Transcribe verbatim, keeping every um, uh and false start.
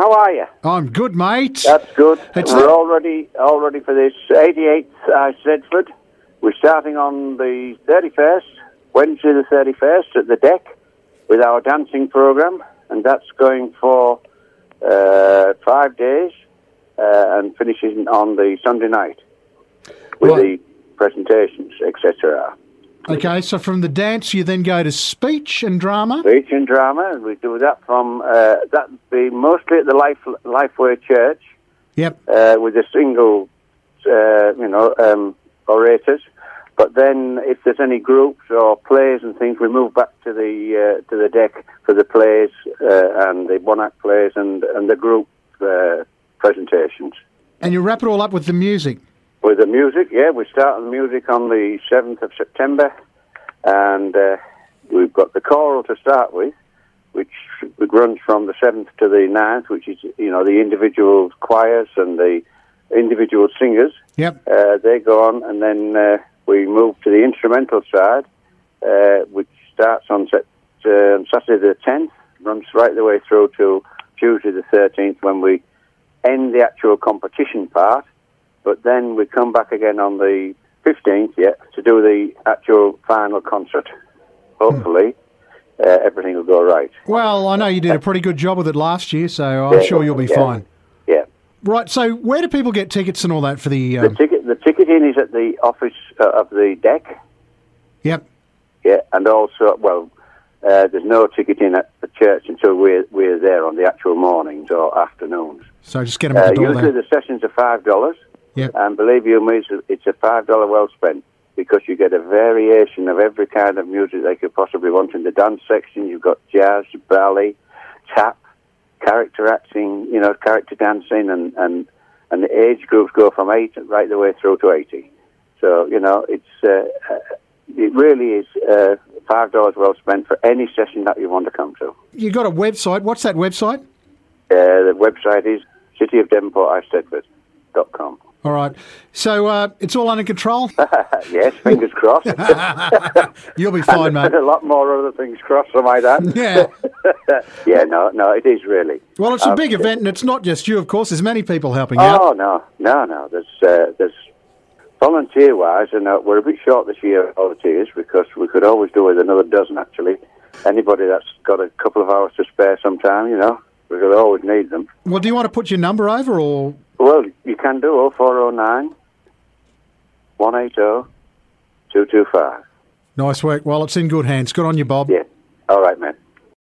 How are you? I'm good, mate. That's good. It's We're the- all ready, all ready for this eighty-eighth uh, Sedford. We're starting on the thirty-first, Wednesday the thirty-first at the deck with our dancing programme, and that's going for uh, five days uh, and finishing on the Sunday night with Right. the presentations, et cetera. Okay, so from the dance, you then go to speech and drama. Speech and drama, we do that from, uh, that be mostly at the Life Lifeway Church Yep. uh, with a single, uh, you know, um, orators. But then if there's any groups or plays and things, we move back to the uh, to the deck for the plays uh, and the one-act plays and, and the group uh, presentations. And you wrap it all up with the music. With the music, yeah, we start the music on the seventh of September, and uh, we've got the choral to start with, which runs from the seventh to the ninth, which is, you know, the individual choirs and the individual singers. Yep. Uh, they go on, and then uh, we move to the instrumental side, uh, which starts on set, uh, Saturday the tenth, runs right the way through to Tuesday the thirteenth, when we end the actual competition part. But then we come back again on the fifteenth, yeah, to do the actual final concert. Hopefully, uh, everything will go right. Well, I know you did a pretty good job with it last year, so I'm Yeah, sure you'll be yeah, fine. Yeah. Right, so where do people get tickets and all that for the... The Um, ticket, the ticketing is at the office uh, of the deck. yep. Yeah, and also, well, uh, there's no ticketing at the church until we're we're there on the actual mornings or afternoons. So just get them at Uh, the door usually there. the sessions are five dollars. Yep. And believe you me, it's a, it's a five dollar well spent, because you get a variation of every kind of music they could possibly want. In the dance section, you've got jazz, ballet, tap, character acting, you know, character dancing, and, and, and the age groups go from eight right the way through to eighty. So, you know, it's uh, uh, it really is uh, five dollars well spent for any session that you want to come to. You got a website. What's that website? Uh, the website is city of devonport i stedford dot com. All right. So uh, it's all under control? Yes, fingers crossed. You'll be fine, mate. And a lot more other things crossed, I might add. Yeah. Yeah, no, no, it is really. Well, it's a Um, big event, and it's not just you, of course. There's many people helping out. Oh, no, no, no. There's, uh, there's volunteer-wise, and uh, we're a bit short this year of volunteers, because we could always do with another dozen, actually. Anybody that's got a couple of hours to spare sometime, you know, we could always need them. Well, do you want to put your number over, or... Well, you can do oh four oh nine, one eight oh, two two five. Nice work. Well, it's in good hands. Good on you, Bob. Yeah. All right, man.